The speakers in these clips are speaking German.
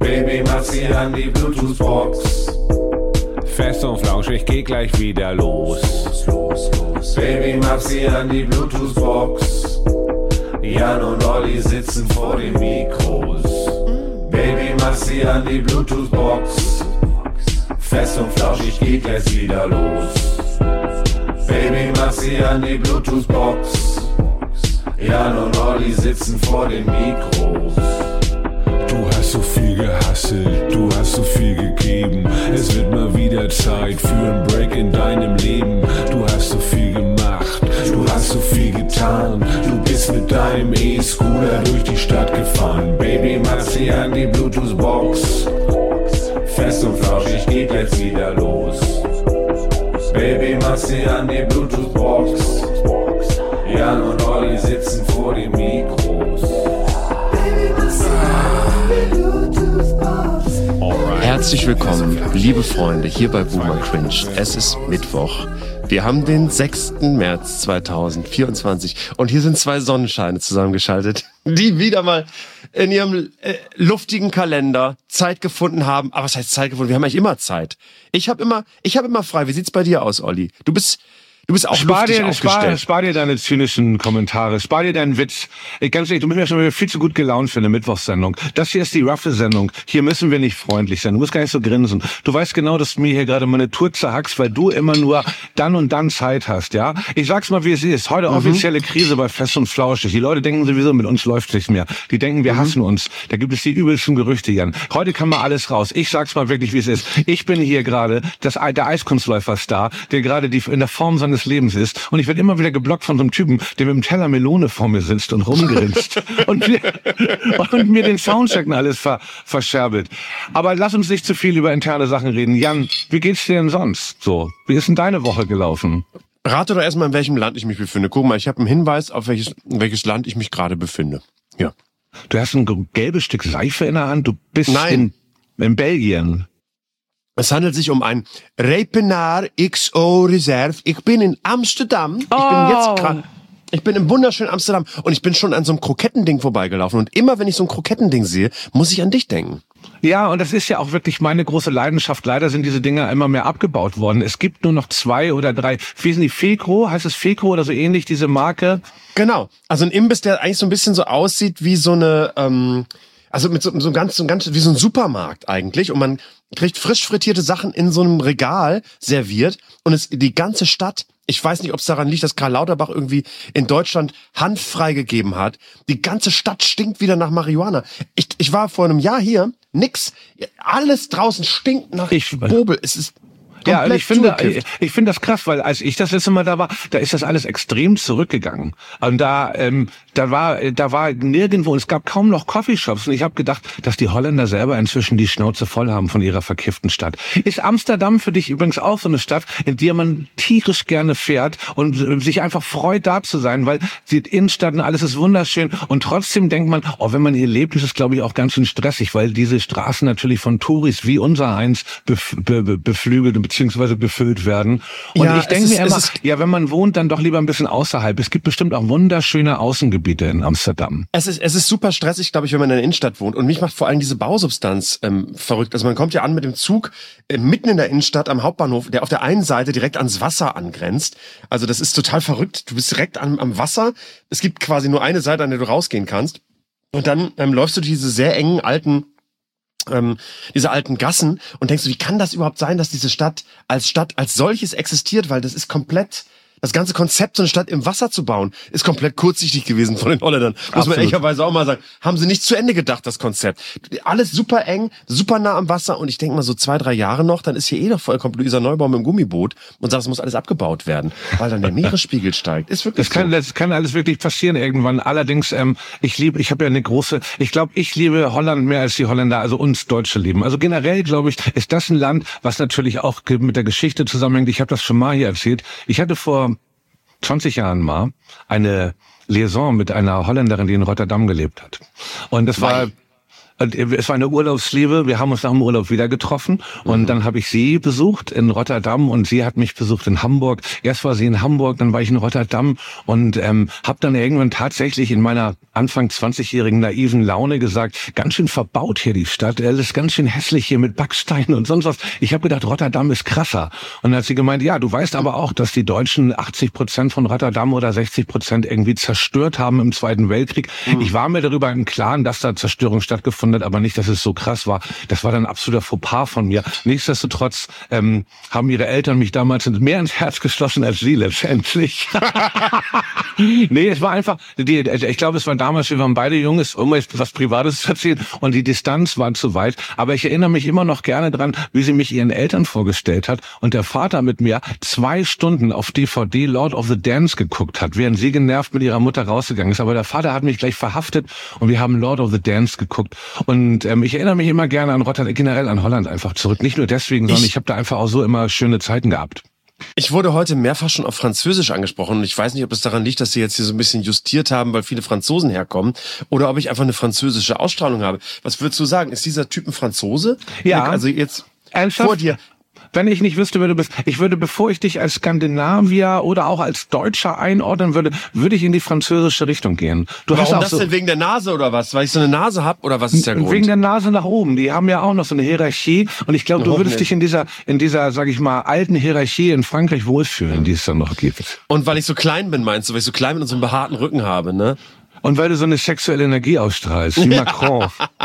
Baby, mach sie an die Bluetooth-Box. Fest und flauschig, geht gleich wieder los. Baby, mach sie an die Bluetooth-Box. Jan und Olli sitzen vor den Mikros. Baby, mach sie an die Bluetooth-Box. Fest und flauschig, geht gleich wieder los. Baby, mach sie an die Bluetooth-Box. Jan und Olli sitzen vor den Mikros. Du hast so viel gehasselt, du hast so viel gegeben. Es wird mal wieder Zeit für einen Break in deinem Leben. Du hast so viel gemacht, du hast so viel getan. Du bist mit deinem E-Scooter durch die Stadt gefahren. Baby, mach sie an die Bluetooth-Box. Fest und flauschig, geht jetzt wieder los. Baby, mach sie an die Bluetooth-Box. Jan und Olli sitzen vor den Mikros. Herzlich willkommen, liebe Freunde, hier bei Boomer Cringe. Es ist Mittwoch. Wir haben den 6. März 2024 und hier sind zwei Sonnenscheine zusammengeschaltet, die wieder mal in ihrem luftigen Kalender Zeit gefunden haben. Aber was heißt Zeit gefunden? Wir haben eigentlich immer Zeit. Ich habe immer frei. Wie sieht's bei dir aus, Olli? Du bist auch luftig aufgestellt. Spar dir deine zynischen Kommentare, spar dir deinen Witz. Ganz ehrlich, du bist mir schon wieder viel zu gut gelaunt für eine Mittwochssendung. Das hier ist die roughe Sendung. Hier müssen wir nicht freundlich sein. Du musst gar nicht so grinsen. Du weißt genau, dass du mir hier gerade meine Tour zerhackst, weil du immer nur dann und dann Zeit hast, ja? Ich sag's mal, wie es ist. Heute offizielle Krise bei Fest und Flauschig. Die Leute denken sowieso, mit uns läuft's nicht mehr. Die denken, wir hassen uns. Da gibt es die übelsten Gerüchte, Jan. Heute kann mal alles raus. Ich sag's mal wirklich, wie es ist. Ich bin hier gerade der Eiskunstläufer-Star, der gerade in der Form seines Lebens ist. Und ich werde immer wieder geblockt von so einem Typen, der mit einem Teller Melone vor mir sitzt und rumgrinst und mir den Soundcheck und alles verscherbelt. Aber lass uns nicht zu viel über interne Sachen reden. Jan, wie geht's dir denn sonst so? Wie ist denn deine Woche gelaufen? Rate doch erstmal, in welchem Land ich mich befinde. Guck mal, ich habe einen Hinweis, auf welches Land ich mich gerade befinde. Ja. Du hast ein gelbes Stück Seife in der Hand. Du bist in Belgien. Es handelt sich um ein Repenaar XO Reserve. Ich bin in Amsterdam. Ich bin im wunderschönen Amsterdam und ich bin schon an so einem Krokettending vorbeigelaufen. Und immer wenn ich so ein Krokettending sehe, muss ich an dich denken. Ja, und das ist ja auch wirklich meine große Leidenschaft. Leider sind diese Dinger immer mehr abgebaut worden. Es gibt nur noch 2 oder 3. Wie sind die? Fekro? Heißt es Fekro oder so ähnlich, diese Marke? Genau. Also ein Imbiss, der eigentlich so ein bisschen so aussieht wie so eine... Also mit so ganz wie so ein Supermarkt eigentlich, und man kriegt frisch frittierte Sachen in so einem Regal serviert und die ganze Stadt, ich weiß nicht, ob es daran liegt, dass Karl Lauterbach irgendwie in Deutschland Hanf freigegeben hat, die ganze Stadt stinkt wieder nach Marihuana. Ich war vor einem Jahr hier, nix, alles draußen stinkt nach Bobel, es ist... Ja, und ich finde das krass, weil als ich das letzte Mal da war, da ist das alles extrem zurückgegangen. Und da war nirgendwo, es gab kaum noch Coffeeshops. Und ich habe gedacht, dass die Holländer selber inzwischen die Schnauze voll haben von ihrer verkifften Stadt. Ist Amsterdam für dich übrigens auch so eine Stadt, in der man tierisch gerne fährt und sich einfach freut, da zu sein, weil die Innenstadt und alles ist wunderschön. Und trotzdem denkt man, wenn man hier lebt, ist es, glaube ich, auch ganz schön stressig, weil diese Straßen natürlich von Touris wie unser eins beflügelt beziehungsweise befüllt werden. Und ja, ich denke mir immer, wenn man wohnt, dann doch lieber ein bisschen außerhalb. Es gibt bestimmt auch wunderschöne Außengebiete in Amsterdam. Es ist super stressig, glaube ich, wenn man in der Innenstadt wohnt. Und mich macht vor allem diese Bausubstanz verrückt. Also man kommt ja an mit dem Zug mitten in der Innenstadt am Hauptbahnhof, der auf der einen Seite direkt ans Wasser angrenzt. Also das ist total verrückt. Du bist direkt am Wasser. Es gibt quasi nur eine Seite, an der du rausgehen kannst. Und dann läufst du diese sehr engen diese alten Gassen und denkst du, wie kann das überhaupt sein, dass diese Stadt als solches existiert, weil das ist komplett, das ganze Konzept, so eine Stadt im Wasser zu bauen, ist komplett kurzsichtig gewesen von den Holländern. Muss man ehrlicherweise auch mal sagen. Haben sie nicht zu Ende gedacht, das Konzept. Alles super eng, super nah am Wasser und ich denke mal so 2-3 Jahre noch, dann ist hier doch vollkommen Luisa Neubauer mit dem Gummiboot und sagt, es muss alles abgebaut werden, weil dann der Meeresspiegel steigt. Ist wirklich das kann alles wirklich passieren irgendwann. Allerdings, ich liebe Holland mehr als die Holländer, also uns Deutsche lieben. Also generell, glaube ich, ist das ein Land, was natürlich auch mit der Geschichte zusammenhängt. Ich habe das schon mal hier erzählt. Ich hatte vor 20 Jahren mal eine Liaison mit einer Holländerin, die in Rotterdam gelebt hat. Und das war Und es war eine Urlaubsliebe. Wir haben uns nach dem Urlaub wieder getroffen und dann habe ich sie besucht in Rotterdam und sie hat mich besucht in Hamburg. Erst war sie in Hamburg, dann war ich in Rotterdam und habe dann irgendwann tatsächlich in meiner Anfang 20-jährigen naiven Laune gesagt, ganz schön verbaut hier die Stadt. Es ist ganz schön hässlich hier mit Backsteinen und sonst was. Ich habe gedacht, Rotterdam ist krasser. Und dann hat sie gemeint, ja, du weißt aber auch, dass die Deutschen 80% von Rotterdam oder 60% irgendwie zerstört haben im Zweiten Weltkrieg. Ich war mir darüber im Klaren, dass da Zerstörung stattgefunden hat, aber nicht, dass es so krass war. Das war dann ein absoluter Fauxpas von mir. Nichtsdestotrotz haben ihre Eltern mich damals mehr ins Herz geschlossen als sie letztendlich. Nee, es war einfach, ich glaube, es war damals, wir waren beide jung, um jetzt was Privates zu erzählen und die Distanz war zu weit. Aber ich erinnere mich immer noch gerne dran, wie sie mich ihren Eltern vorgestellt hat und der Vater mit mir 2 Stunden auf DVD Lord of the Dance geguckt hat, während sie genervt mit ihrer Mutter rausgegangen ist. Aber der Vater hat mich gleich verhaftet und wir haben Lord of the Dance geguckt. Und ich erinnere mich immer gerne an Rotterdam, generell an Holland einfach zurück. Nicht nur deswegen, sondern ich habe da einfach auch so immer schöne Zeiten gehabt. Ich wurde heute mehrfach schon auf Französisch angesprochen und ich weiß nicht, ob es daran liegt, dass sie jetzt hier so ein bisschen justiert haben, weil viele Franzosen herkommen, oder ob ich einfach eine französische Ausstrahlung habe. Was würdest du sagen? Ist dieser Typ ein Franzose? Ja. Also jetzt Ernsthaft? vor dir. Wenn ich nicht wüsste, wer du bist, ich würde, bevor ich dich als Skandinavier oder auch als Deutscher einordnen würde, würde ich in die französische Richtung gehen. Warum das denn? Wegen der Nase oder was? Weil ich so eine Nase habe oder was ist der Grund? Wegen der Nase nach oben. Die haben ja auch noch so eine Hierarchie und ich glaube, du würdest dich in dieser, sag ich mal, alten Hierarchie in Frankreich wohlfühlen, die es dann noch gibt. Und weil ich so klein bin, meinst du? Weil ich so klein bin und so einen behaarten Rücken habe, ne? Und weil du so eine sexuelle Energie ausstrahlst, wie Macron.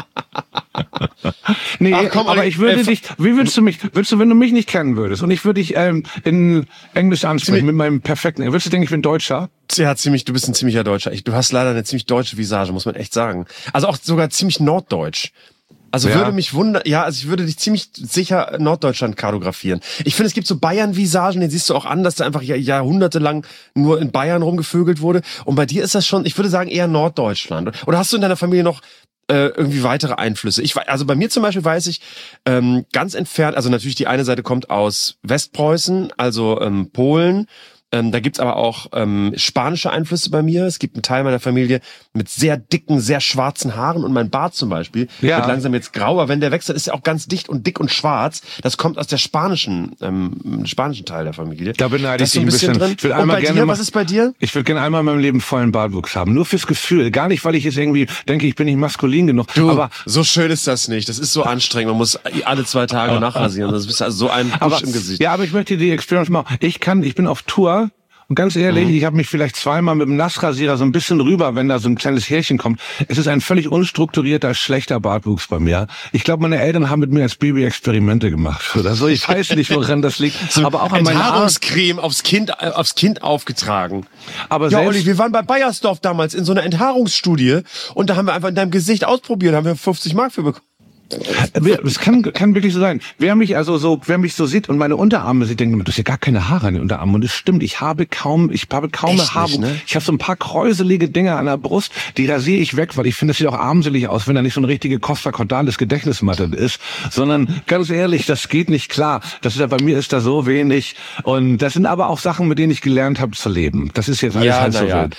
Nee, ach, komm, aber ich würde dich, wie würdest du, wenn du mich nicht kennen würdest und ich würde dich in Englisch ansprechen mit meinem perfekten, würdest du denken, ich bin Deutscher? Ja, du bist ein ziemlicher Deutscher. Du hast leider eine ziemlich deutsche Visage, muss man echt sagen. Also auch sogar ziemlich norddeutsch. Also ja. würde mich wundern, ja, also ich würde dich ziemlich sicher Norddeutschland kartografieren. Ich finde, es gibt so Bayern-Visagen, den siehst du auch an, dass da einfach jahrhundertelang nur in Bayern rumgevögelt wurde. Und bei dir ist das schon, ich würde sagen, eher Norddeutschland. Oder hast du in deiner Familie noch irgendwie weitere Einflüsse? Also bei mir zum Beispiel weiß ich, ganz entfernt, also natürlich die eine Seite kommt aus Westpreußen, also Polen. Da gibt's aber auch spanische Einflüsse bei mir. Es gibt einen Teil meiner Familie mit sehr dicken, sehr schwarzen Haaren und mein Bart zum Beispiel wird langsam jetzt grau. Aber wenn der wechselt, ist er auch ganz dicht und dick und schwarz. Das kommt aus der spanischen Teil der Familie. Da beneide ich dich ein bisschen drin. Und bei dir, was ist bei dir? Ich würde gerne einmal in meinem Leben vollen Bartwuchs haben. Nur fürs Gefühl. Gar nicht, weil ich jetzt irgendwie denke, ich bin nicht maskulin genug. Du, aber so schön ist das nicht. Das ist so anstrengend. Man muss alle 2 Tage nachrasieren. Das ist also so ein Busch im Gesicht. Ja, aber ich möchte die Experience machen. Ich bin auf Tour. Und ganz ehrlich, ich habe mich vielleicht zweimal mit dem Nassrasierer so ein bisschen rüber, wenn da so ein kleines Härchen kommt. Es ist ein völlig unstrukturierter, schlechter Bartwuchs bei mir. Ich glaube, meine Eltern haben mit mir als Baby Experimente gemacht oder so. Ich weiß nicht, woran das liegt. So aber auch an meiner Enthaarungscreme aufs Kind aufgetragen. Aber ja, selbst, Olli, wir waren bei Bayersdorf damals in so einer Enthaarungsstudie und da haben wir einfach in deinem Gesicht ausprobiert, haben wir 50 Mark für bekommen. Es kann wirklich so sein. Wer mich so sieht und meine Unterarme sieht, denkt, du hast ja gar keine Haare an den Unterarmen. Und das stimmt, ich habe kaum Haare. Ne? Ich habe so ein paar kräuselige Dinge an der Brust, die rasiere ich weg, weil ich finde, das sieht auch armselig aus, wenn da nicht so eine richtige Costa Cordalis Gedächtnismatte ist. Sondern ganz ehrlich, das geht nicht klar. Bei mir ist da so wenig. Und das sind aber auch Sachen, mit denen ich gelernt habe zu leben. Das ist jetzt alles so wild.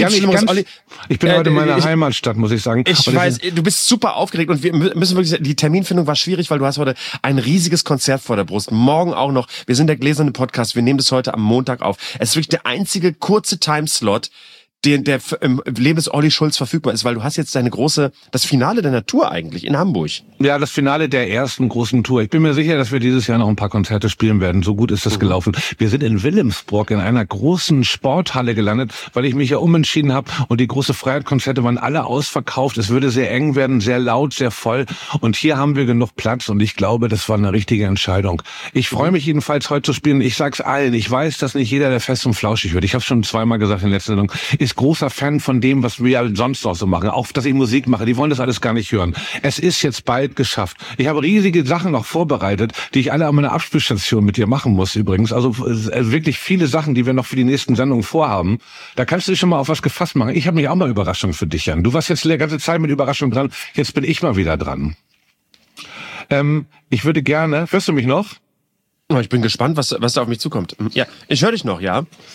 Ich bin heute in meiner Heimatstadt, muss ich sagen. Ich weiß, du bist super aufgeregt und wir müssen wirklich, die Terminfindung war schwierig, weil du hast heute ein riesiges Konzert vor der Brust. Morgen auch noch. Wir sind der gläserne Podcast. Wir nehmen das heute am Montag auf. Es ist wirklich der einzige kurze Timeslot, der im Leben des Olli Schulz verfügbar ist, weil du hast jetzt das Finale deiner Tour eigentlich in Hamburg. Ja, das Finale der ersten großen Tour. Ich bin mir sicher, dass wir dieses Jahr noch ein paar Konzerte spielen werden. So gut ist das gelaufen. Wir sind in Wilhelmsburg in einer großen Sporthalle gelandet, weil ich mich ja umentschieden habe und die große Freiheit-Konzerte waren alle ausverkauft. Es würde sehr eng werden, sehr laut, sehr voll und hier haben wir genug Platz und ich glaube, das war eine richtige Entscheidung. Ich freue mich jedenfalls heute zu spielen. Ich sag's allen. Ich weiß, dass nicht jeder, der Fest und Flauschig hört. Ich habe schon zweimal gesagt in der letzten Sendung, ist großer Fan von dem, was wir sonst auch so machen. Auch, dass ich Musik mache. Die wollen das alles gar nicht hören. Es ist jetzt bald geschafft. Ich habe riesige Sachen noch vorbereitet, die ich alle an meiner Abspielstation mit dir machen muss übrigens. Also wirklich viele Sachen, die wir noch für die nächsten Sendungen vorhaben. Da kannst du dich schon mal auf was gefasst machen. Ich habe mich auch mal Überraschungen für dich, Jan. Du warst jetzt die ganze Zeit mit Überraschungen dran. Jetzt bin ich mal wieder dran. Ich würde gerne... Hörst du mich noch? Ich bin gespannt, was da auf mich zukommt. Ja, ich höre dich noch, ja.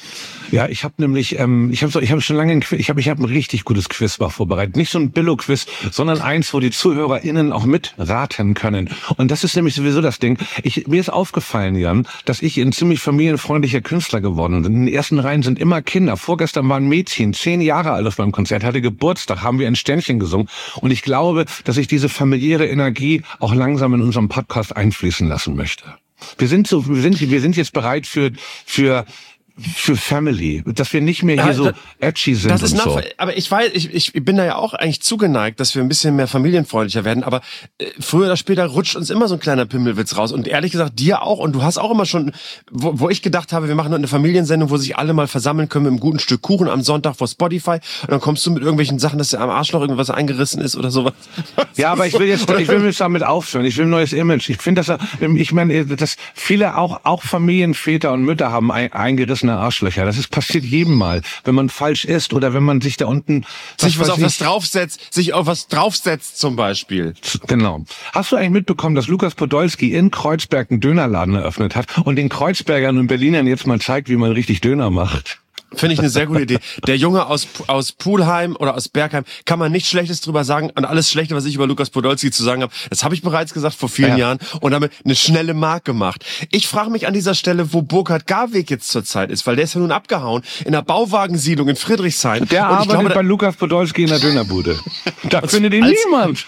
Ja, ich habe nämlich, ich habe schon lange ich habe ein richtig gutes Quiz mal vorbereitet. Nicht so ein Billo-Quiz, sondern eins, wo die ZuhörerInnen auch mitraten können. Und das ist nämlich sowieso das Ding. Mir ist aufgefallen, Jan, dass ich ein ziemlich familienfreundlicher Künstler geworden bin. In den ersten Reihen sind immer Kinder. Vorgestern war ein Mädchen, 10 Jahre alt auf meinem Konzert, hatte Geburtstag, haben wir ein Sternchen gesungen. Und ich glaube, dass ich diese familiäre Energie auch langsam in unserem Podcast einfließen lassen möchte. Wir sind jetzt bereit für Family, dass wir nicht mehr hier so edgy sind. Das ist und so. Aber ich weiß, ich bin da ja auch eigentlich zugeneigt, dass wir ein bisschen mehr familienfreundlicher werden, aber früher oder später rutscht uns immer so ein kleiner Pimmelwitz raus und ehrlich gesagt dir auch, und du hast auch immer schon, wo ich gedacht habe, wir machen eine Familiensendung, wo sich alle mal versammeln können mit einem guten Stück Kuchen am Sonntag vor Spotify und dann kommst du mit irgendwelchen Sachen, dass dir am Arschloch irgendwas eingerissen ist oder sowas. Ja, aber ich will jetzt damit aufhören. Ich will ein neues Image. Ich finde, dass viele auch Familienväter und Mütter haben eingerissene Arschlöcher. Das passiert jedem Mal, wenn man falsch isst oder wenn man sich da unten sich auf was draufsetzt zum Beispiel. Genau. Hast du eigentlich mitbekommen, dass Lukas Podolski in Kreuzberg einen Dönerladen eröffnet hat und den Kreuzbergern und Berlinern jetzt mal zeigt, wie man richtig Döner macht? Finde ich eine sehr gute Idee. Der Junge aus Pulheim oder aus Bergheim, kann man nichts Schlechtes drüber sagen. Und alles Schlechte, was ich über Lukas Podolski zu sagen habe, das habe ich bereits gesagt vor vielen Jahren und damit eine schnelle Mark gemacht. Ich frage mich an dieser Stelle, wo Burkhard Garwig jetzt zurzeit ist, weil der ist ja nun abgehauen in der Bauwagensiedlung in Friedrichshain. Der arbeitet bei Lukas Podolski in der Dönerbude. Da findet ihn niemand.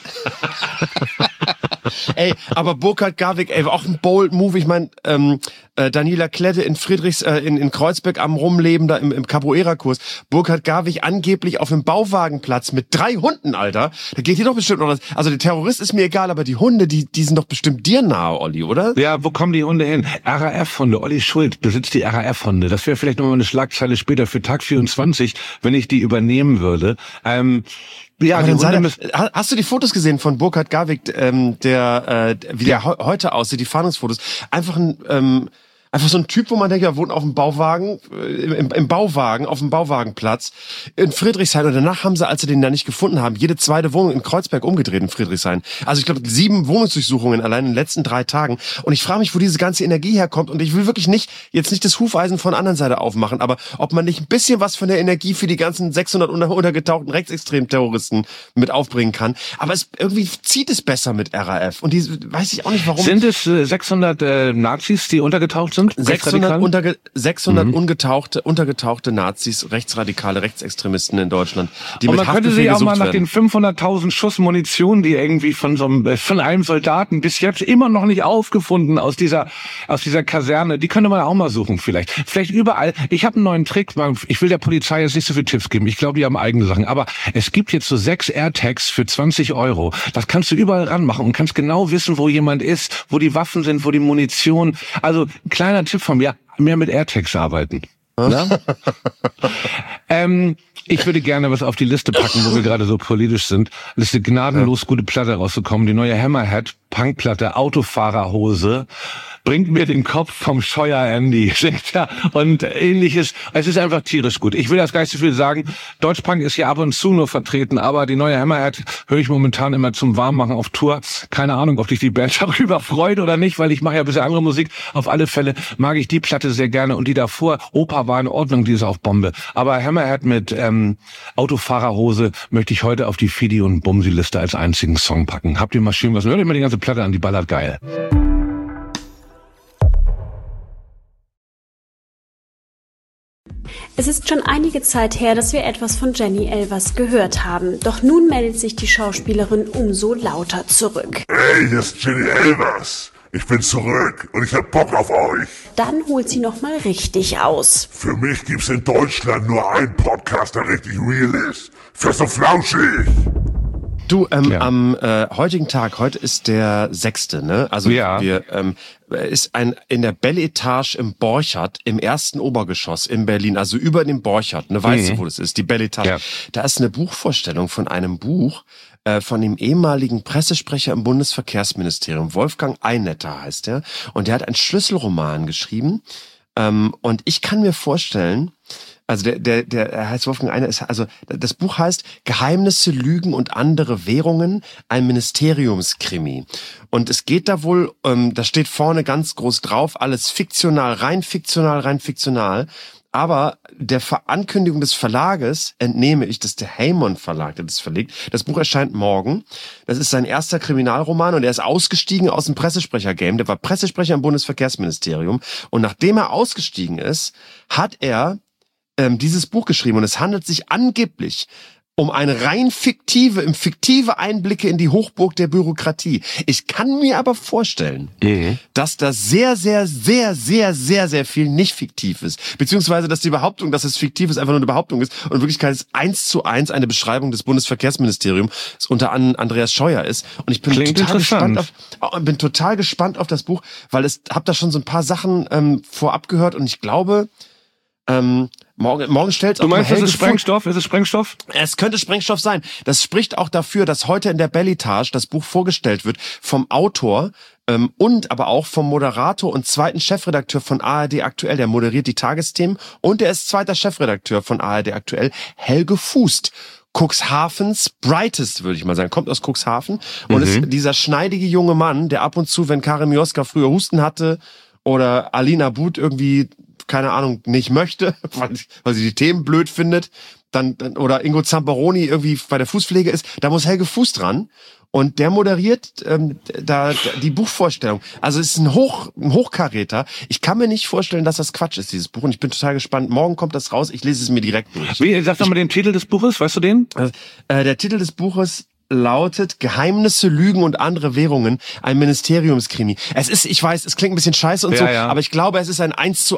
Ey, aber Burkhard Garwig, auch ein bold Move. Ich meine, Daniela Klette in in Kreuzberg am Rumleben da im Capoeira-Kurs. Burkhard Garwig angeblich auf einem Bauwagenplatz mit 3 Hunden, Alter. Da geht hier doch bestimmt noch was. Also der Terrorist ist mir egal, aber die Hunde, die sind doch bestimmt dir nahe, Olli, oder? Ja, wo kommen die Hunde hin? RAF-Hunde. Olli Schuld besitzt die RAF-Hunde. Das wäre vielleicht nochmal eine Schlagzeile später für Tag 24, wenn ich die übernehmen würde. Ja, hast du die Fotos gesehen von Burkhard Garwig, wie der heute aussieht, die Fahndungsfotos? Einfach so ein Typ, wo man denkt, er wohnt auf dem Bauwagen, im Bauwagen, auf dem Bauwagenplatz in Friedrichshain. Und danach haben sie, als sie den da nicht gefunden haben, jede zweite Wohnung in Kreuzberg umgedreht in Friedrichshain. Also ich glaube 7 Wohnungsdurchsuchungen allein in den letzten 3 Tagen. Und ich frage mich, wo diese ganze Energie herkommt. Und ich will wirklich nicht das Hufeisen von der anderen Seite aufmachen, aber ob man nicht ein bisschen was von der Energie für die ganzen 600 untergetauchten Rechtsextrem-Terroristen mit aufbringen kann. Aber irgendwie zieht es besser mit RAF. Und die weiß ich auch nicht, warum. Sind es 600 Nazis, die untergetaucht sind? 600 untergetauchte Nazis, rechtsradikale Rechtsextremisten in Deutschland, die und mit man könnte sich auch mal nach werden. den 500.000 Schuss Munition, die irgendwie von einem Soldaten bis jetzt immer noch nicht aufgefunden aus dieser Kaserne, die könnte man auch mal suchen vielleicht überall. Ich habe einen neuen Trick, ich will der Polizei jetzt nicht so viele Tipps geben, ich glaube, die haben eigene Sachen, aber es gibt jetzt so 6 AirTags für 20 €. Das kannst du überall ranmachen und kannst genau wissen, wo jemand ist, wo die Waffen sind, wo die Munition, also kleiner Tipp von mir, mehr mit AirTags arbeiten. Ja? Ich würde gerne was auf die Liste packen, wo wir gerade so politisch sind. Liste gnadenlos gute Platte rauszukommen. Die neue Hammerhead, Punkplatte, Autofahrerhose, bringt mir den Kopf vom Scheuer Andy, singt er, und ähnliches. Es ist einfach tierisch gut. Ich will das gar nicht so viel sagen. Deutschpunk ist ja ab und zu nur vertreten, aber die neue Hammerhead höre ich momentan immer zum Warmmachen auf Tour. Keine Ahnung, ob dich die Band darüber freut oder nicht, weil ich mache ja ein bisschen andere Musik. Auf alle Fälle mag ich die Platte sehr gerne und die davor. Opa war in Ordnung, die ist auf Bombe. Aber Hammerhead mit Autofahrerhose möchte ich heute auf die Fidi- und Bumsi-Liste als einzigen Song packen. Habt ihr mal schön was? Hört ihr mal die ganze Platte an, die ballert geil. Es ist schon einige Zeit her, dass wir etwas von Jenny Elvers gehört haben. Doch nun meldet sich die Schauspielerin umso lauter zurück. Hey, hier ist Jenny Elvers. Ich bin zurück und ich hab Bock auf euch. Dann holt sie nochmal richtig aus. Für mich gibt's in Deutschland nur einen Podcast, der richtig real ist. Fest und flauschig. Du, am heutigen Tag, heute ist der 6., ne? Also wir ist in der Belle Etage im Borchardt, im 1. Obergeschoss in Berlin, also über dem Borchardt, ne? Weißt du, wo das ist? Die Belle Etage. Ja. Da ist eine Buchvorstellung von einem Buch von dem ehemaligen Pressesprecher im Bundesverkehrsministerium, Wolfgang Einetter heißt er, und der hat einen Schlüsselroman geschrieben. Und ich kann mir vorstellen, also der heißt Wolfgang Einetter, also das Buch heißt Geheimnisse, Lügen und andere Währungen, ein Ministeriumskrimi. Und es geht da wohl, da steht vorne ganz groß drauf, alles fiktional, rein fiktional, rein fiktional. Aber der Ankündigung des Verlages entnehme ich, dass der Heymon Verlag das verlegt. Das Buch erscheint morgen. Das ist sein erster Kriminalroman und er ist ausgestiegen aus dem Pressesprecher-Game. Der war Pressesprecher im Bundesverkehrsministerium. Und nachdem er ausgestiegen ist, hat er dieses Buch geschrieben. Und es handelt sich angeblich um eine rein fiktive Einblicke in die Hochburg der Bürokratie. Ich kann mir aber vorstellen, dass das sehr, sehr, sehr, sehr, sehr, sehr viel nicht fiktiv ist. Beziehungsweise, dass die Behauptung, dass es fiktiv ist, einfach nur eine Behauptung ist und in Wirklichkeit ist 1:1 eine Beschreibung des Bundesverkehrsministeriums, das unter anderem Andreas Scheuer ist. Und ich bin total gespannt auf das Buch, weil hab da schon so ein paar Sachen vorab gehört und ich glaube, morgen stellt es auch. Du meinst, das ist Sprengstoff? Ist es Sprengstoff? Es könnte Sprengstoff sein. Das spricht auch dafür, dass heute in der Belletage das Buch vorgestellt wird vom Autor und aber auch vom Moderator und zweiten Chefredakteur von ARD Aktuell. Der moderiert die Tagesthemen und der ist zweiter Chefredakteur von ARD Aktuell, Helge Fußt. Cuxhavens Brightest, würde ich mal sagen. Kommt aus Cuxhaven und ist dieser schneidige junge Mann, der ab und zu, wenn Karin Mioska früher Husten hatte oder Alina But irgendwie keine Ahnung, nicht möchte, weil sie die Themen blöd findet, dann oder Ingo Zamperoni irgendwie bei der Fußpflege ist, da muss Helge Fußt dran und der moderiert da die Buchvorstellung. Also es ist ein Hochkaräter. Ich kann mir nicht vorstellen, dass das Quatsch ist, dieses Buch, und ich bin total gespannt. Morgen kommt das raus, ich lese es mir direkt durch. Sag doch mal den Titel des Buches, weißt du den? Der Titel des Buches lautet Geheimnisse, Lügen und andere Währungen, ein Ministeriumskrimi. Ich weiß, es klingt ein bisschen scheiße und aber ich glaube, es ist eine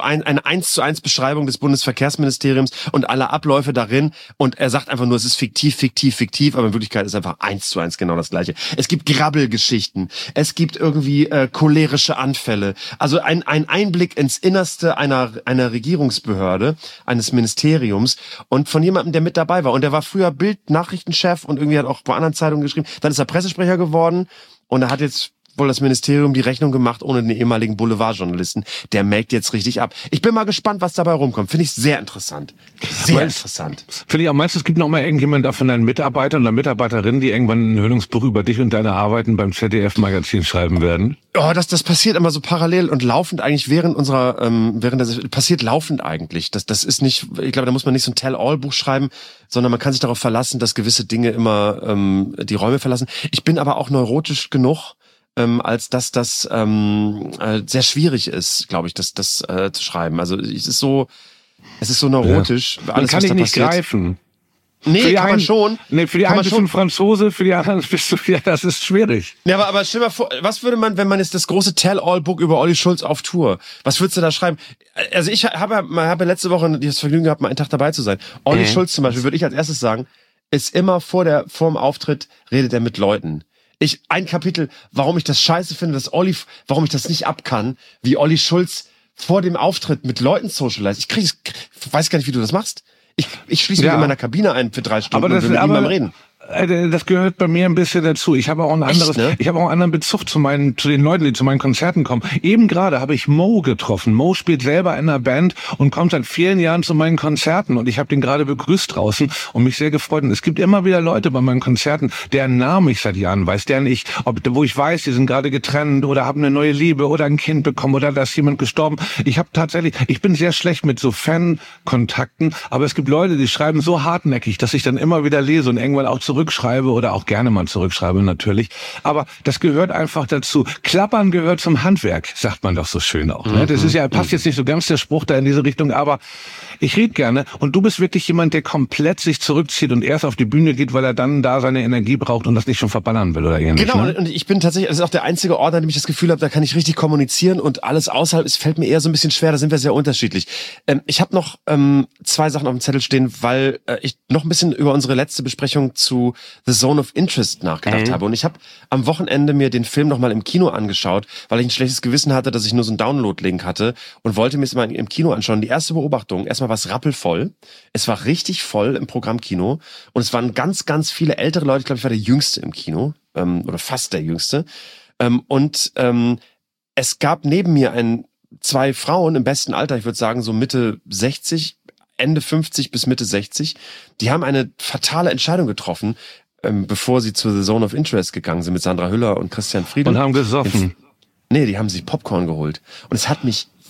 1:1 Beschreibung des Bundesverkehrsministeriums und aller Abläufe darin und er sagt einfach nur, es ist fiktiv, aber in Wirklichkeit ist einfach 1:1 genau das Gleiche. Es gibt Grabbelgeschichten, es gibt irgendwie cholerische Anfälle, also ein Einblick ins Innerste einer Regierungsbehörde, eines Ministeriums und von jemandem, der mit dabei war und der war früher Bild-Nachrichtenchef und irgendwie hat auch bei anderen Zeitungen geschrieben. Dann ist er Pressesprecher geworden und er hat jetzt wohl das Ministerium die Rechnung gemacht ohne den ehemaligen Boulevardjournalisten. Der melkt jetzt richtig ab. Ich bin mal gespannt, was dabei rumkommt. Finde ich sehr interessant. Interessant. Finde ich auch. Meinst du, es gibt noch mal irgendjemand von deinen Mitarbeitern oder Mitarbeiterinnen, die irgendwann ein Enthüllungsbuch über dich und deine Arbeiten beim ZDF-Magazin schreiben werden? Oh, das passiert immer so parallel und laufend eigentlich passiert laufend eigentlich. Das ist nicht, ich glaube, da muss man nicht so ein Tell-all-Buch schreiben, sondern man kann sich darauf verlassen, dass gewisse Dinge immer die Räume verlassen. Ich bin aber auch neurotisch genug, als dass das sehr schwierig ist, glaube ich, das zu schreiben. Also es ist so neurotisch. Ja. Alles, kann ich nicht greifen. Nee, kann man schon. Nee, für die einen bist du ein Franzose, für die anderen bist du, das ist schwierig. Ja, aber stell dir mal vor, was würde man, wenn man jetzt das große Tell-all-Book über Olli Schulz auf Tour, was würdest du da schreiben? Also ich habe letzte Woche das Vergnügen gehabt, mal einen Tag dabei zu sein. Olli Schulz zum Beispiel, würde ich als erstes sagen, ist immer vor dem Auftritt, redet er mit Leuten. Ein Kapitel, warum ich das scheiße finde, warum ich das nicht ab kann, wie Olli Schulz vor dem Auftritt mit Leuten socialize. Ich weiß gar nicht, wie du das machst. Ich schließe mich in meiner Kabine ein für 3 Stunden und will mit niemandem reden. Das gehört bei mir ein bisschen dazu. Ich habe auch ich habe auch einen anderen Bezug zu den Leuten, die zu meinen Konzerten kommen. Eben gerade habe ich Mo getroffen. Mo spielt selber in einer Band und kommt seit vielen Jahren zu meinen Konzerten und ich habe den gerade begrüßt draußen und mich sehr gefreut. Und es gibt immer wieder Leute bei meinen Konzerten, deren Namen ich seit Jahren weiß, wo ich weiß, die sind gerade getrennt oder haben eine neue Liebe oder ein Kind bekommen oder da ist jemand gestorben. Ich bin sehr schlecht mit so Fan-Kontakten, aber es gibt Leute, die schreiben so hartnäckig, dass ich dann immer wieder lese und irgendwann auch zurückschreibe oder auch gerne mal zurückschreibe natürlich. Aber das gehört einfach dazu. Klappern gehört zum Handwerk, sagt man doch so schön auch. Ne? Das ist passt jetzt nicht so ganz der Spruch da in diese Richtung, aber ich rede gerne und du bist wirklich jemand, der komplett sich zurückzieht und erst auf die Bühne geht, weil er dann da seine Energie braucht und das nicht schon verballern will oder ähnlich. Genau, ne? Und ich bin tatsächlich, das ist auch der einzige Ort, an dem ich das Gefühl habe, da kann ich richtig kommunizieren und alles außerhalb, es fällt mir eher so ein bisschen schwer, da sind wir sehr unterschiedlich. Ich habe noch 2 Sachen auf dem Zettel stehen, weil ich noch ein bisschen über unsere letzte Besprechung zu The Zone of Interest nachgedacht habe. Und ich habe am Wochenende mir den Film nochmal im Kino angeschaut, weil ich ein schlechtes Gewissen hatte, dass ich nur so einen Download-Link hatte und wollte mir es mal im Kino anschauen. Die erste Beobachtung, erstmal war es rappelvoll. Es war richtig voll im Programmkino und es waren ganz, ganz viele ältere Leute. Ich glaube, ich war der Jüngste im Kino oder fast der Jüngste. Es gab neben mir 2 Frauen im besten Alter, ich würde sagen so Mitte 60, Ende 50 bis Mitte 60. Die haben eine fatale Entscheidung getroffen, bevor sie zu The Zone of Interest gegangen sind mit Sandra Hüller und Christian Friedel. Und haben gesoffen. Nee, die haben sich Popcorn geholt. Und es hat mich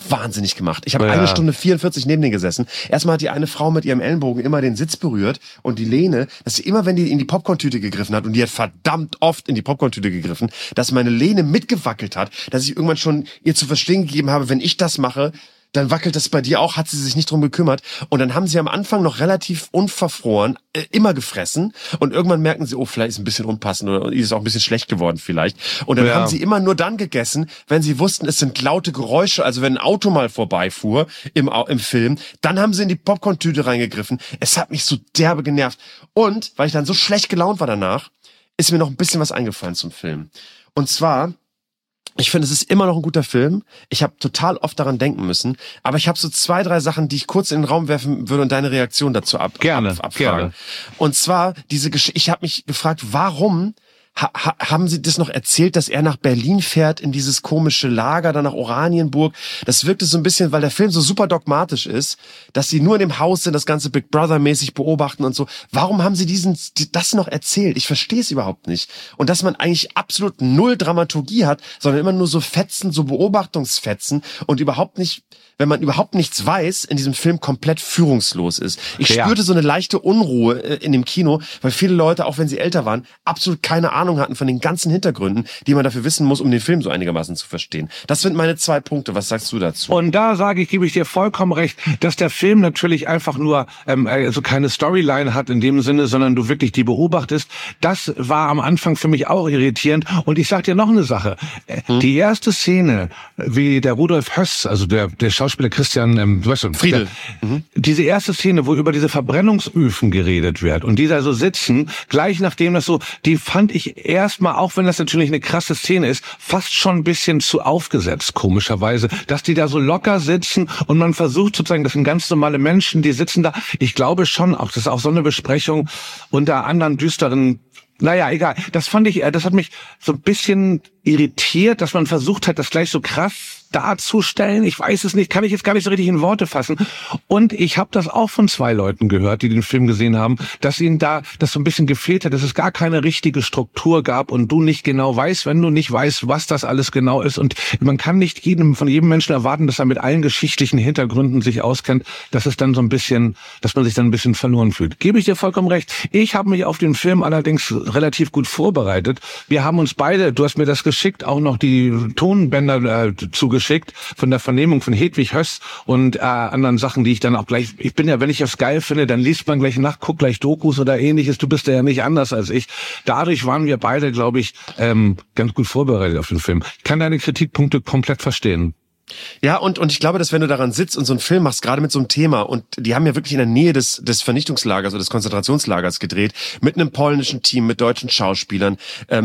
wahnsinnig gemacht. Ich habe 1 Stunde 44 neben denen gesessen. Erstmal hat die eine Frau mit ihrem Ellenbogen immer den Sitz berührt und die Lehne, dass sie immer, wenn die in die Popcorn-Tüte gegriffen hat, und die hat verdammt oft in die Popcorn-Tüte gegriffen, dass meine Lehne mitgewackelt hat, dass ich irgendwann schon ihr zu verstehen gegeben habe, wenn ich das mache, dann wackelt das bei dir auch, hat sie sich nicht drum gekümmert. Und dann haben sie am Anfang noch relativ unverfroren immer gefressen. Und irgendwann merken sie, oh, vielleicht ist ein bisschen unpassend oder ist auch ein bisschen schlecht geworden vielleicht. Und dann haben sie immer nur dann gegessen, wenn sie wussten, es sind laute Geräusche. Also wenn ein Auto mal vorbeifuhr im Film, dann haben sie in die Popcorn-Tüte reingegriffen. Es hat mich so derbe genervt. Und, weil ich dann so schlecht gelaunt war danach, ist mir noch ein bisschen was eingefallen zum Film. Und zwar... Ich finde, es ist immer noch ein guter Film. Ich habe total oft daran denken müssen. Aber ich habe so 2, 3 Sachen, die ich kurz in den Raum werfen würde und deine Reaktion dazu abfragen. Gerne. Und zwar, ich habe mich gefragt, warum haben sie das noch erzählt, dass er nach Berlin fährt, in dieses komische Lager, dann nach Oranienburg? Das wirkte so ein bisschen, weil der Film so super dogmatisch ist, dass sie nur in dem Haus sind, das ganze Big Brother-mäßig beobachten und so. Warum haben sie das noch erzählt? Ich verstehe es überhaupt nicht. Und dass man eigentlich absolut null Dramaturgie hat, sondern immer nur so Fetzen, so Beobachtungsfetzen und überhaupt nicht, wenn man überhaupt nichts weiß, in diesem Film komplett führungslos ist. Ich spürte so eine leichte Unruhe in dem Kino, weil viele Leute, auch wenn sie älter waren, absolut keine Ahnung hatten von den ganzen Hintergründen, die man dafür wissen muss, um den Film so einigermaßen zu verstehen. Das sind meine 2 Punkte. Was sagst du dazu? Und da gebe ich dir vollkommen recht, dass der Film natürlich einfach nur also keine Storyline hat in dem Sinne, sondern du wirklich die beobachtest. Das war am Anfang für mich auch irritierend. Und ich sag dir noch eine Sache. Die erste Szene, wie der Rudolf Höss, also der Schauspieler Christian Friedel. Diese erste Szene, wo über diese Verbrennungsöfen geredet wird und die da so sitzen, gleich nachdem das so, die fand ich erstmal, auch wenn das natürlich eine krasse Szene ist, fast schon ein bisschen zu aufgesetzt, komischerweise, dass die da so locker sitzen und man versucht sozusagen, das sind ganz normale Menschen, die sitzen da. Ich glaube schon auch, das ist auch so eine Besprechung unter anderen düsteren, naja, egal. Das hat mich so ein bisschen irritiert, dass man versucht hat, das gleich so krass darzustellen. Ich weiß es nicht, kann ich jetzt gar nicht so richtig in Worte fassen. Und ich habe das auch von 2 Leuten gehört, die den Film gesehen haben, dass ihnen da das so ein bisschen gefehlt hat, dass es gar keine richtige Struktur gab und du nicht genau weißt, wenn du nicht weißt, was das alles genau ist. Und man kann nicht von jedem Menschen erwarten, dass er mit allen geschichtlichen Hintergründen sich auskennt, dass es dann so ein bisschen, dass man sich dann ein bisschen verloren fühlt. Gebe ich dir vollkommen recht. Ich habe mich auf den Film allerdings relativ gut vorbereitet. Wir haben uns beide, du hast mir das geschickt, auch noch die Tonbänder zugeschickt von der Vernehmung von Hedwig Höss und anderen Sachen, die ich dann auch gleich, ich bin ja, wenn ich das geil finde, dann liest man gleich nach, guckt gleich Dokus oder ähnliches, du bist ja nicht anders als ich. Dadurch waren wir beide, glaube ich, ganz gut vorbereitet auf den Film. Ich kann deine Kritikpunkte komplett verstehen. Ja, und ich glaube, dass wenn du daran sitzt und so einen Film machst, gerade mit so einem Thema, und die haben ja wirklich in der Nähe des Vernichtungslagers oder des Konzentrationslagers gedreht, mit einem polnischen Team, mit deutschen Schauspielern,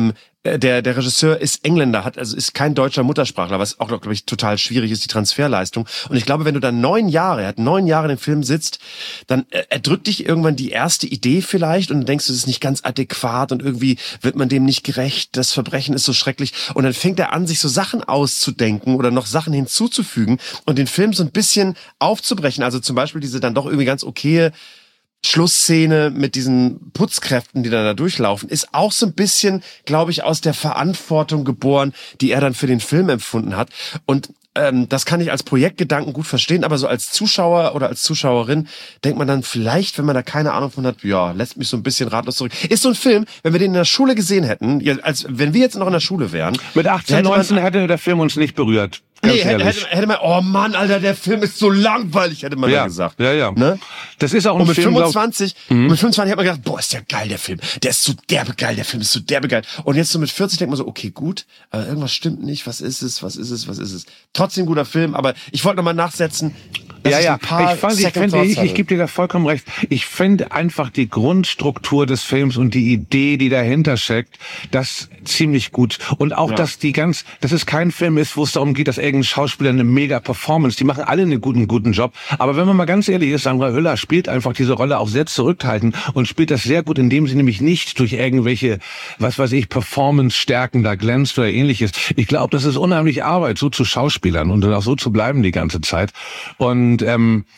der Regisseur ist Engländer, ist kein deutscher Muttersprachler, was auch, glaube ich, total schwierig ist, die Transferleistung. Und ich glaube, wenn du dann 9 Jahre in dem Film sitzt, dann erdrückt dich irgendwann die erste Idee vielleicht und dann denkst du, es ist nicht ganz adäquat und irgendwie wird man dem nicht gerecht, das Verbrechen ist so schrecklich. Und dann fängt er an, sich so Sachen auszudenken oder noch Sachen hinzuzufügen und den Film so ein bisschen aufzubrechen. Also zum Beispiel diese dann doch irgendwie ganz okaye Schlussszene mit diesen Putzkräften, die dann da durchlaufen, ist auch so ein bisschen, glaube ich, aus der Verantwortung geboren, die er dann für den Film empfunden hat. Und das kann ich als Projektgedanken gut verstehen, aber so als Zuschauer oder als Zuschauerin denkt man dann vielleicht, wenn man da keine Ahnung von hat, ja, lässt mich so ein bisschen ratlos zurück. Ist so ein Film, wenn wir den in der Schule gesehen hätten, als wenn wir jetzt noch in der Schule wären. Mit 18, 19 hätte der Film uns nicht berührt. Nee, hätte man, oh Mann, Alter, der Film ist so langweilig, hätte man dann gesagt. Ja. Ne? Das ist auch ein und mit Film, 25 hat man gedacht, boah, ist der geil, der Film. Der ist so derbe geil, der Film ist so derbe geil. Und jetzt so mit 40 denkt man so, okay, gut, aber irgendwas stimmt nicht, was ist es? Trotzdem guter Film, aber ich wollte nochmal nachsetzen. Ich gebe dir da vollkommen recht. Ich finde einfach die Grundstruktur des Films und die Idee, die dahinter steckt, das ziemlich gut. Und auch, dass es kein Film ist, wo es darum geht, dass irgendein Schauspieler eine mega Performance, die machen alle einen guten Job. Aber wenn man mal ganz ehrlich ist, Sandra Hüller spielt einfach diese Rolle auch sehr zurückhaltend und spielt das sehr gut, indem sie nämlich nicht durch irgendwelche, Performance-Stärken da glänzt oder ähnliches. Ich glaube, das ist unheimlich Arbeit, so zu Schauspielern und dann auch so zu bleiben die ganze Zeit. Und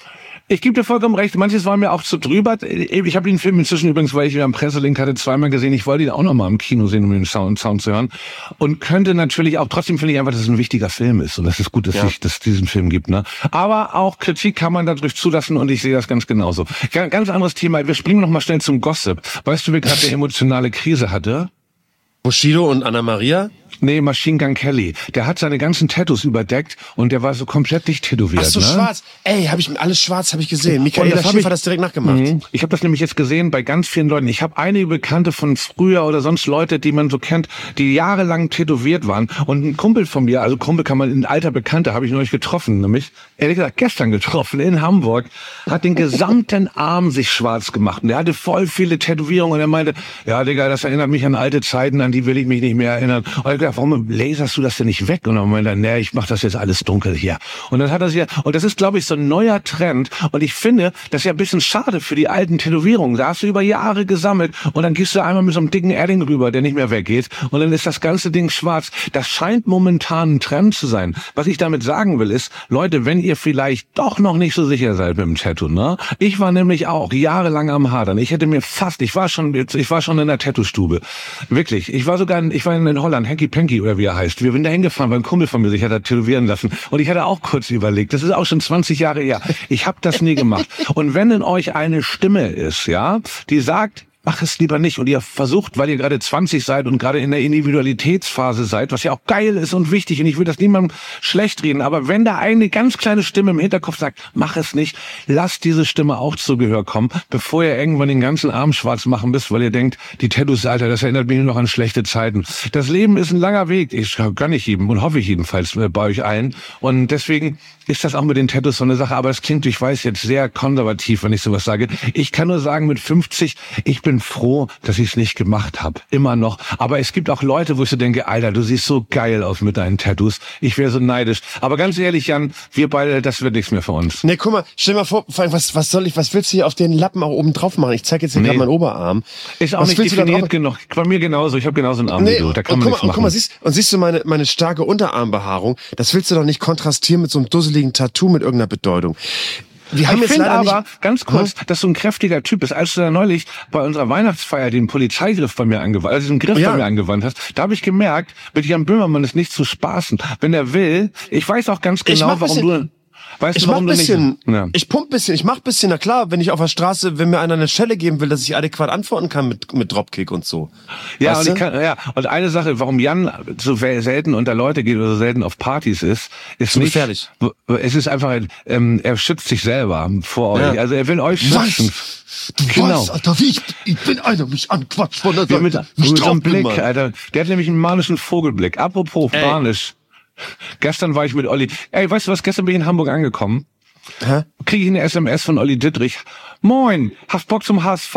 Ich gebe dir vollkommen recht. Manches war mir auch zu drüber. Ich habe den Film inzwischen übrigens, weil ich ihn am Presselink hatte, zweimal gesehen. Ich wollte ihn auch nochmal im Kino sehen, um den Sound zu hören. Und könnte natürlich auch, trotzdem finde ich einfach, dass es ein wichtiger Film ist. Und das ist gut, dass es diesen Film gibt. Ne? Aber auch Kritik kann man dadurch zulassen und ich sehe das ganz genauso. Ganz anderes Thema. Wir springen nochmal schnell zum Gossip. Weißt du, wer gerade eine emotionale Krise hatte? Bushido und Anna Maria? Nee, Machine Gun Kelly. Der hat seine ganzen Tattoos überdeckt und der war so komplett dicht tätowiert. Ach so, ne? Schwarz. Ey, alles schwarz habe ich gesehen. Michaela Schäfer hat das direkt nachgemacht. Ich habe das nämlich jetzt gesehen bei ganz vielen Leuten. Ich habe einige Bekannte von früher oder sonst Leute, die man so kennt, die jahrelang tätowiert waren. Und ein Kumpel von mir, also Kumpel kann man, ein alter Bekannter, habe ich neulich getroffen, nämlich, ehrlich gesagt, gestern getroffen in Hamburg, hat den gesamten Arm sich schwarz gemacht. Und der hatte voll viele Tätowierungen und er meinte, ja Digga, das erinnert mich an alte Zeiten, an die will ich mich nicht mehr erinnern. Und ich dachte, warum laserst du das denn nicht weg? Und dann meinte er, nee, ich mach das jetzt alles dunkel hier. Und dann hat er sich, und das ist, glaube ich, so ein neuer Trend. Und ich finde, das ist ja ein bisschen schade für die alten Tätowierungen. Da hast du über Jahre gesammelt und dann gehst du einmal mit so einem dicken Edding rüber, der nicht mehr weggeht. Und dann ist das ganze Ding schwarz. Das scheint momentan ein Trend zu sein. Was ich damit sagen will, ist, Leute, wenn ihr vielleicht doch noch nicht so sicher seid mit dem Tattoo, ne? Ich war nämlich auch jahrelang am Hadern. Ich war schon in der Tattoo-Stube. Wirklich. Ich war in Holland, Hanky Panky oder wie er heißt. Wir sind da hingefahren, weil ein Kumpel von mir sich hat er tätowieren lassen. Und ich hatte auch kurz überlegt, das ist auch schon 20 Jahre her. Ich habe das nie gemacht. Und wenn in euch eine Stimme ist, ja, die sagt, mach es lieber nicht. Und ihr versucht, weil ihr gerade 20 seid und gerade in der Individualitätsphase seid, was ja auch geil ist und wichtig, und ich will das niemandem schlecht reden, aber wenn da eine ganz kleine Stimme im Hinterkopf sagt, mach es nicht, lasst diese Stimme auch zu Gehör kommen, bevor ihr irgendwann den ganzen Arm schwarz machen müsst, weil ihr denkt, die Tattoos, Alter, das erinnert mich nur noch an schlechte Zeiten. Das Leben ist ein langer Weg. Ich gönne ich jedem und hoffe ich jedenfalls bei euch allen. Und deswegen ist das auch mit den Tattoos so eine Sache. Aber es klingt, ich weiß, jetzt sehr konservativ, wenn ich sowas sage. Ich kann nur sagen, mit 50, ich bin froh, dass ich es nicht gemacht habe. Immer noch. Aber es gibt auch Leute, wo ich so denke, Alter, du siehst so geil aus mit deinen Tattoos. Ich wäre so neidisch. Aber ganz ehrlich, Jan, wir beide, das wird nichts mehr für uns. Nee, guck mal, stell mal vor, was willst du hier auf den Lappen auch oben drauf machen? Ich zeig jetzt hier gerade meinen Oberarm. Ist auch nicht definiert genug. Bei mir genauso. Ich habe genauso einen Arm wie du. Da kann man nichts machen. Guck mal, siehst du meine starke Unterarmbehaarung? Das willst du doch nicht kontrastieren mit so einem dusseligen Tattoo mit irgendeiner Bedeutung. Ich finde aber, ganz kurz, dass du ein kräftiger Typ bist. Als du da neulich bei unserer Weihnachtsfeier den Polizeigriff bei mir angewandt, also diesen Griff bei mir angewandt hast, da habe ich gemerkt, mit Jan Böhmermann ist nicht zu spaßen. Wenn er will, ich weiß auch ganz genau, warum du... Weißt du, warum du nicht? Ich pump bisschen, ich mach bisschen. Na klar, wenn ich auf der Straße, wenn mir einer eine Schelle geben will, dass ich adäquat antworten kann mit Dropkick und so. Ja, und eine Sache, warum Jan so selten unter Leute geht oder so selten auf Partys ist so nicht gefährlich. Es ist einfach, er schützt sich selber vor euch. Also er will euch schützen. Du weißt, Alter, ich bin einer, mich anquatscht von der Seite. Mit so einem Blick, Alter. Der hat nämlich einen manischen Vogelblick. Apropos manisch. Gestern war ich mit Olli. Ey, weißt du was? Gestern bin ich in Hamburg angekommen. Kriege ich eine SMS von Olli Dittrich. Moin, hast Bock zum HSV?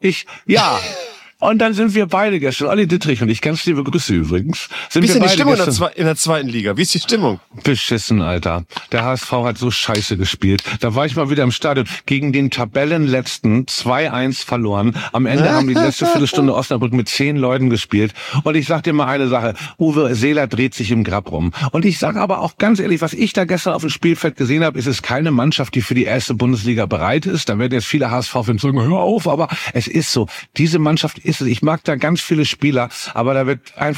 Ja. Und dann sind wir beide gestern, Olli Dittrich und ich, ganz liebe Grüße übrigens. Wie ist denn die Stimmung in der zweiten Liga? Wie ist die Stimmung? Beschissen, Alter. Der HSV hat so scheiße gespielt. Da war ich mal wieder im Stadion gegen den Tabellenletzten 2-1 verloren. Am Ende haben die letzte Viertelstunde Osnabrück mit 10 Leuten gespielt. Und ich sag dir mal eine Sache. Uwe Seeler dreht sich im Grab rum. Und ich sag aber auch ganz ehrlich, was ich da gestern auf dem Spielfeld gesehen habe, ist es keine Mannschaft, die für die erste Bundesliga bereit ist. Da werden jetzt viele HSV-Fans sagen, hör auf, aber es ist so. Diese Mannschaft ist es. Ich mag da ganz viele Spieler, aber da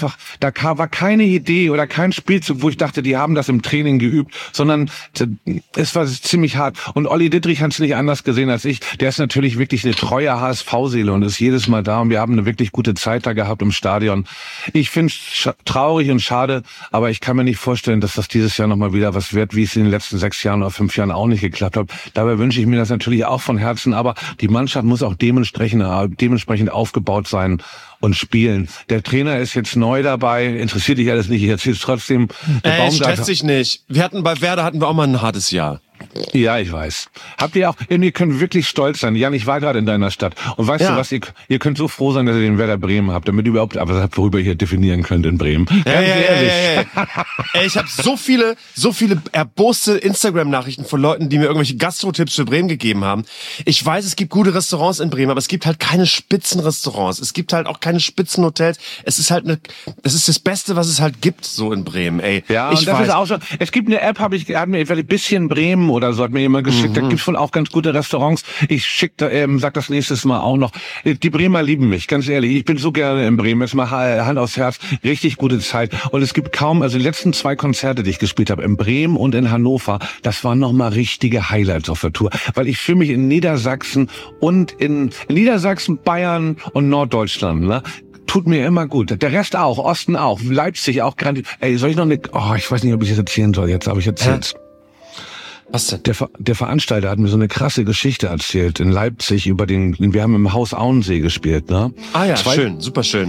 war keine Idee oder kein Spielzug, wo ich dachte, die haben das im Training geübt, sondern es war ziemlich hart. Und Olli Dittrich hat es nicht anders gesehen als ich. Der ist natürlich wirklich eine treue HSV-Seele und ist jedes Mal da und wir haben eine wirklich gute Zeit da gehabt im Stadion. Ich finde es traurig und schade, aber ich kann mir nicht vorstellen, dass das dieses Jahr nochmal wieder was wird, wie es in den letzten 6 Jahren oder 5 Jahren auch nicht geklappt hat. Dabei wünsche ich mir das natürlich auch von Herzen, aber die Mannschaft muss auch dementsprechend aufgebaut sein und spielen. Der Trainer ist jetzt neu dabei, interessiert dich alles nicht, ich erzähl's trotzdem. Stress dich nicht. Bei Werder hatten wir auch mal ein hartes Jahr. Ja, ich weiß. Habt ihr auch, ihr könnt wirklich stolz sein. Jan, ich war gerade in deiner Stadt. Und weißt du was, ihr könnt so froh sein, dass ihr den Werder Bremen habt, damit ihr überhaupt worüber ihr hier definieren könnt in Bremen. Ganz ehrlich. Ey, ich habe so viele erboste Instagram-Nachrichten von Leuten, die mir irgendwelche Gastro-Tipps für Bremen gegeben haben. Ich weiß, es gibt gute Restaurants in Bremen, aber es gibt halt keine Spitzenrestaurants. Es gibt halt auch keine Spitzenhotels. Es ist das Beste, was es halt gibt, so in Bremen, ey. Ja, und das ist auch so. Es gibt eine App, ich werde ein bisschen Bremen Bremen oder so hat mir jemand geschickt. Da gibt's wohl auch ganz gute Restaurants. Ich sag das nächstes Mal auch noch. Die Bremer lieben mich, ganz ehrlich. Ich bin so gerne in Bremen. Jetzt mal Hand aufs Herz. Richtig gute Zeit. Und es gibt kaum, also die letzten 2 Konzerte, die ich gespielt habe, in Bremen und in Hannover, das waren nochmal richtige Highlights auf der Tour. Weil ich fühle mich in Niedersachsen und in Niedersachsen, Bayern und Norddeutschland, ne? Tut mir immer gut. Der Rest auch, Osten auch, Leipzig auch. Ey, soll ich noch ich weiß nicht, ob ich das erzählen soll. Jetzt habe ich erzählt. Was denn? Der Veranstalter hat mir so eine krasse Geschichte erzählt in Leipzig wir haben im Haus Auensee gespielt, ne? Ah ja, schön, super schön.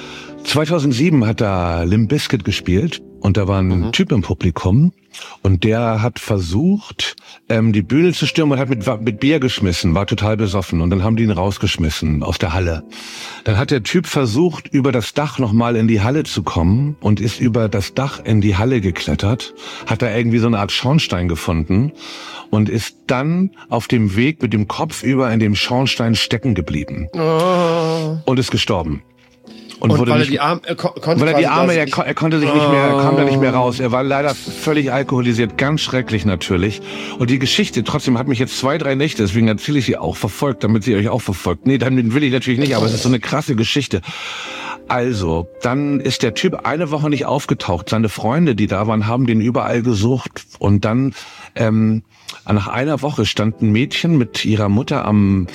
2007 hat da Limp Bizkit gespielt und da war ein Typ im Publikum und der hat versucht, die Bühne zu stürmen und hat mit Bier geschmissen, war total besoffen und dann haben die ihn rausgeschmissen aus der Halle. Dann hat der Typ versucht, über das Dach nochmal in die Halle zu kommen und ist über das Dach in die Halle geklettert, hat da irgendwie so eine Art Schornstein gefunden und ist dann auf dem Weg mit dem Kopf über in dem Schornstein stecken geblieben und ist gestorben. Und weil er die Arme, er konnte sich nicht mehr, kam da nicht mehr raus. Er war leider völlig alkoholisiert, ganz schrecklich natürlich. Und die Geschichte trotzdem hat mich jetzt 2, 3 Nächte, deswegen erzähle ich sie auch, verfolgt, damit sie euch auch verfolgt. Nee, dann will ich natürlich nicht, aber es ist so eine krasse Geschichte. Also, dann ist der Typ eine Woche nicht aufgetaucht. Seine Freunde, die da waren, haben den überall gesucht. Und dann, nach einer Woche stand ein Mädchen mit ihrer Mutter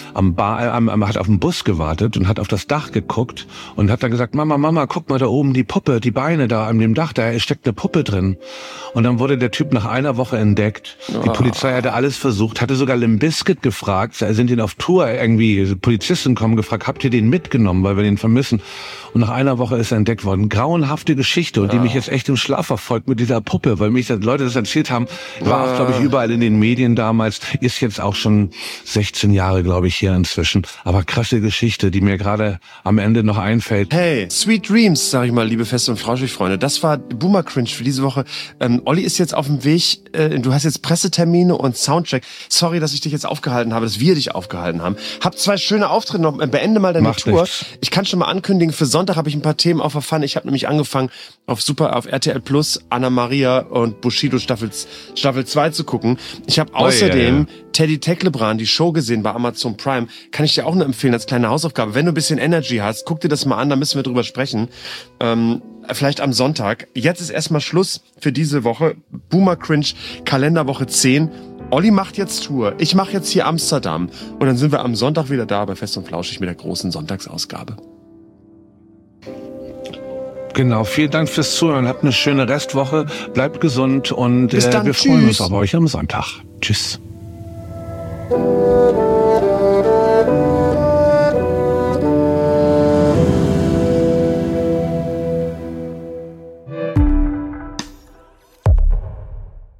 hat auf den Bus gewartet und hat auf das Dach geguckt und hat dann gesagt, Mama, guck mal da oben die Puppe, die Beine da an dem Dach, da steckt eine Puppe drin. Und dann wurde der Typ nach einer Woche entdeckt. Die Polizei hatte alles versucht, hatte sogar Limp Bizkit gefragt, sind ihn auf Tour irgendwie, Polizisten kommen gefragt, habt ihr den mitgenommen, weil wir den vermissen? Und nach einer Woche ist er entdeckt worden. Grauenhafte Geschichte und die mich jetzt echt im Schlaf verfolgt mit dieser Puppe, weil mich Leute das erzählt haben, war auch, glaube ich, überall in den Medien damals, ist jetzt auch schon 16 Jahre, glaube ich, hier inzwischen. Aber krasse Geschichte, die mir gerade am Ende noch einfällt. Hey, Sweet Dreams, sag ich mal, liebe Fest- und Flauschig-Freunde. Das war Boomer Cringe für diese Woche. Olli ist jetzt auf dem Weg, du hast jetzt Pressetermine und Soundcheck. Sorry, dass ich dich jetzt aufgehalten habe, dass wir dich aufgehalten haben. Hab 2 schöne Auftritte noch, beende mal deine Tour. Nichts. Ich kann schon mal ankündigen, für Sonntag habe ich ein paar Themen auf der Pfanne. Ich habe nämlich angefangen, auf RTL Plus Anna Maria und Bushido Staffel 2 zu gucken. Ich habe außerdem Teddy Tecklebrand, die Show gesehen bei Amazon Prime. Kann ich dir auch nur empfehlen als kleine Hausaufgabe. Wenn du ein bisschen Energy hast, guck dir das mal an, da müssen wir drüber sprechen. Vielleicht am Sonntag. Jetzt ist erstmal Schluss für diese Woche. Boomer Cringe, Kalenderwoche 10. Olli macht jetzt Tour. Ich mache jetzt hier Amsterdam. Und dann sind wir am Sonntag wieder da bei Fest und Flauschig mit der großen Sonntagsausgabe. Genau, vielen Dank fürs Zuhören. Habt eine schöne Restwoche. Bleibt gesund und Bis dann, wir freuen uns auf euch am Sonntag. Tschüss.